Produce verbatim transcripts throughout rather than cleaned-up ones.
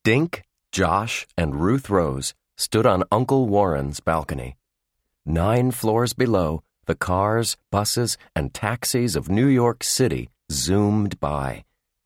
Dink, Josh, and Ruth Rose stood on Uncle Warren's balcony. Nine floors below, the cars, buses, and taxis of New York City zoomed by.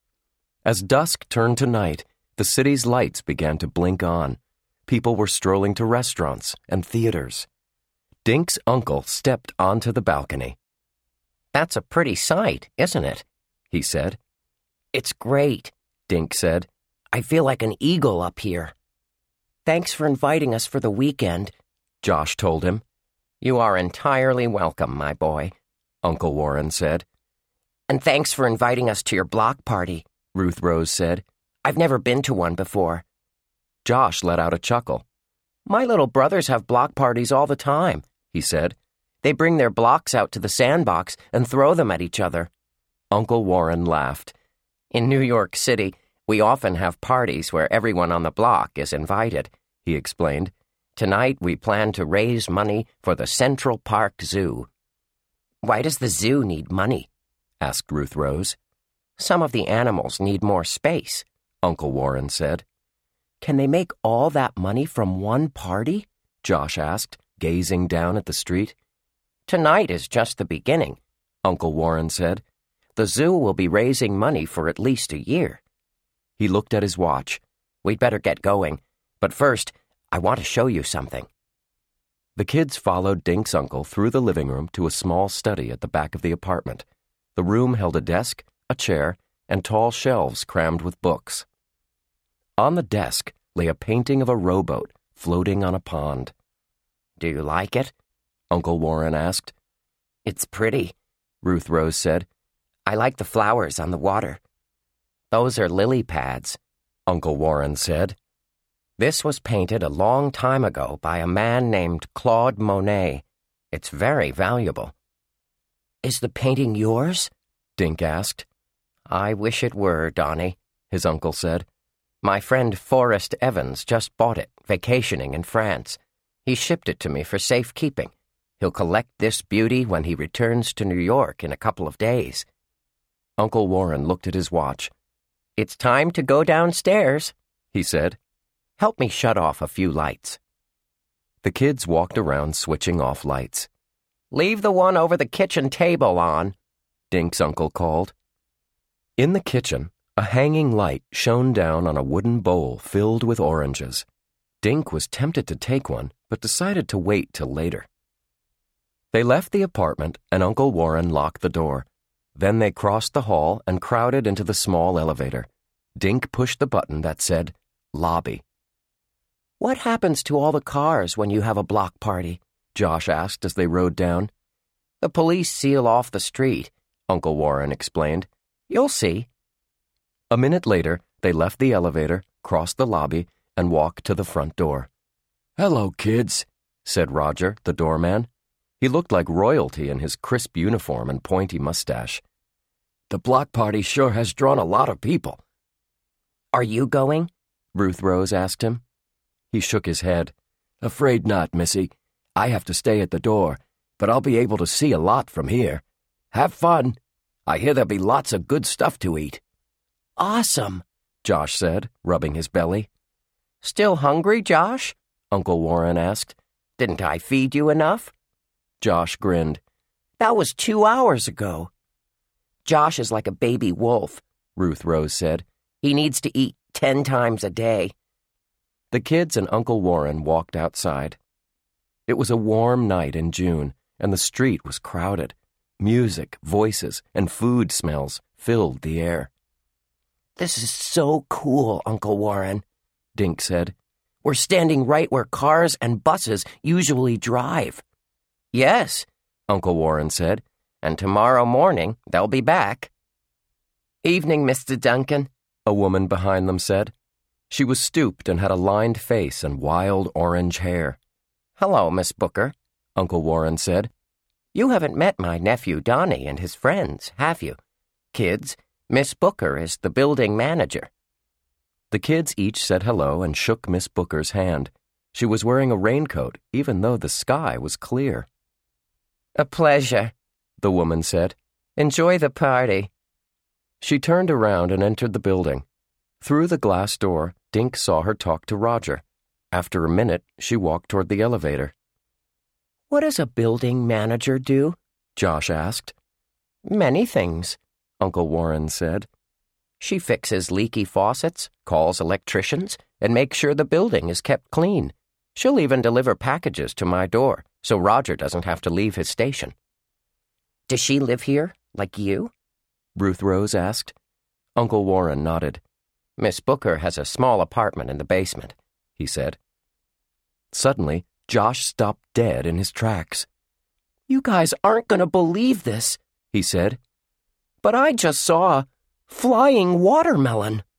As dusk turned to night, the city's lights began to blink on. People were strolling to restaurants and theaters. Dink's uncle stepped onto the balcony. "That's a pretty sight, isn't it?" he said. "It's great," Dink said. "I feel like an eagle up here." "Thanks for inviting us for the weekend," Josh told him. "You are entirely welcome, my boy," Uncle Warren said. "And thanks for inviting us to your block party," Ruth Rose said. "I've never been to one before." Josh let out a chuckle. "My little brothers have block parties all the time," he said. "They bring their blocks out to the sandbox and throw them at each other." Uncle Warren laughed. "In New York City, we often have parties where everyone on the block is invited," he explained. "Tonight we plan to raise money for the Central Park Zoo." "Why does the zoo need money?" asked Ruth Rose. "Some of the animals need more space," Uncle Warren said. "Can they make all that money from one party?" Josh asked, gazing down at the street. "Tonight is just the beginning," Uncle Warren said. "The zoo will be raising money for at least a year." He looked at his watch. "We'd better get going. But first, I want to show you something." The kids followed Dink's uncle through the living room to a small study at the back of the apartment. The room held a desk, a chair, and tall shelves crammed with books. On the desk lay a painting of a rowboat floating on a pond. "Do you like it?" Uncle Warren asked. "It's pretty," Ruth Rose said. "I like the flowers on the water." "Those are lily pads," Uncle Warren said. "This was painted a long time ago by a man named Claude Monet. It's very valuable." "Is the painting yours?" Dink asked. "I wish it were, Donnie," his uncle said. "My friend Forrest Evans just bought it, vacationing in France. He shipped it to me for safekeeping. He'll collect this beauty when he returns to New York in a couple of days." Uncle Warren looked at his watch. "It's time to go downstairs," he said. "Help me shut off a few lights." The kids walked around switching off lights. "Leave the one over the kitchen table on," Dink's uncle called. In the kitchen, a hanging light shone down on a wooden bowl filled with oranges. Dink was tempted to take one, but decided to wait till later. They left the apartment, and Uncle Warren locked the door. Then they crossed the hall and crowded into the small elevator. Dink pushed the button that said, Lobby. "What happens to all the cars when you have a block party?" Josh asked as they rode down. "The police seal off the street," Uncle Warren explained. "You'll see." A minute later, they left the elevator, crossed the lobby, and walked to the front door. "Hello, kids," said Roger, the doorman. He looked like royalty in his crisp uniform and pointy mustache. "The block party sure has drawn a lot of people." "Are you going?" Ruth Rose asked him. He shook his head. "Afraid not, Missy. I have to stay at the door, but I'll be able to see a lot from here. Have fun. I hear there'll be lots of good stuff to eat." "Awesome," Josh said, rubbing his belly. "Still hungry, Josh?" Uncle Warren asked. "Didn't I feed you enough?" Josh grinned. "That was two hours ago." "Josh is like a baby wolf," Ruth Rose said. "He needs to eat ten times a day." The kids and Uncle Warren walked outside. It was a warm night in June, and the street was crowded. Music, voices, and food smells filled the air. "This is so cool, Uncle Warren," Dink said. "We're standing right where cars and buses usually drive." "Yes," Uncle Warren said, "and tomorrow morning they'll be back." "Evening, Mister Duncan," a woman behind them said. She was stooped and had a lined face and wild orange hair. "Hello, Miss Booker," Uncle Warren said. "You haven't met my nephew Donnie and his friends, have you? Kids, Miss Booker is the building manager." The kids each said hello and shook Miss Booker's hand. She was wearing a raincoat, even though the sky was clear. "A pleasure," the woman said. "Enjoy the party." She turned around and entered the building. Through the glass door, Dink saw her talk to Roger. After a minute, she walked toward the elevator. "What does a building manager do?" Josh asked. "Many things," Uncle Warren said. "She fixes leaky faucets, calls electricians, and makes sure the building is kept clean. She'll even deliver packages to my door, so Roger doesn't have to leave his station." "Does she live here, like you?" Ruth Rose asked. Uncle Warren nodded. "Miss Booker has a small apartment in the basement," he said. Suddenly, Josh stopped dead in his tracks. "You guys aren't going to believe this," he said. "but I just saw a flying watermelon."